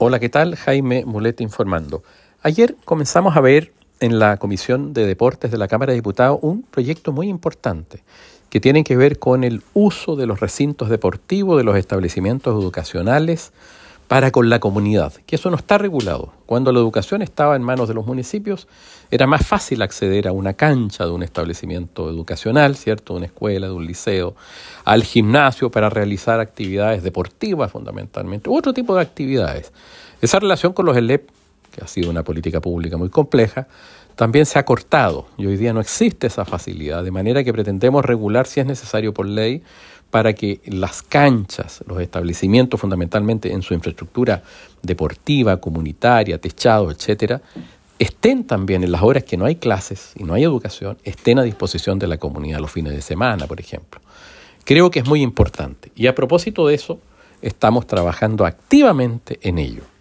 Hola, ¿qué tal? Jaime Mulet informando. Ayer comenzamos a ver en la Comisión de Deportes de la Cámara de Diputados un proyecto muy importante que tiene que ver con el uso de los recintos deportivos, de los establecimientos educacionales para con la comunidad, que eso no está regulado. Cuando la educación estaba en manos de los municipios, era más fácil acceder a una cancha de un establecimiento educacional, ¿cierto? De una escuela, de un liceo, al gimnasio para realizar actividades deportivas fundamentalmente, u otro tipo de actividades. Esa relación con los ELEP, que ha sido una política pública muy compleja, también se ha cortado y hoy día no existe esa facilidad, de manera que pretendemos regular, si es necesario por ley, para que las canchas, los establecimientos fundamentalmente en su infraestructura deportiva, comunitaria, techados, etcétera, estén también en las horas que no hay clases y no hay educación, estén a disposición de la comunidad los fines de semana, por ejemplo. Creo que es muy importante y a propósito de eso, estamos trabajando activamente en ello.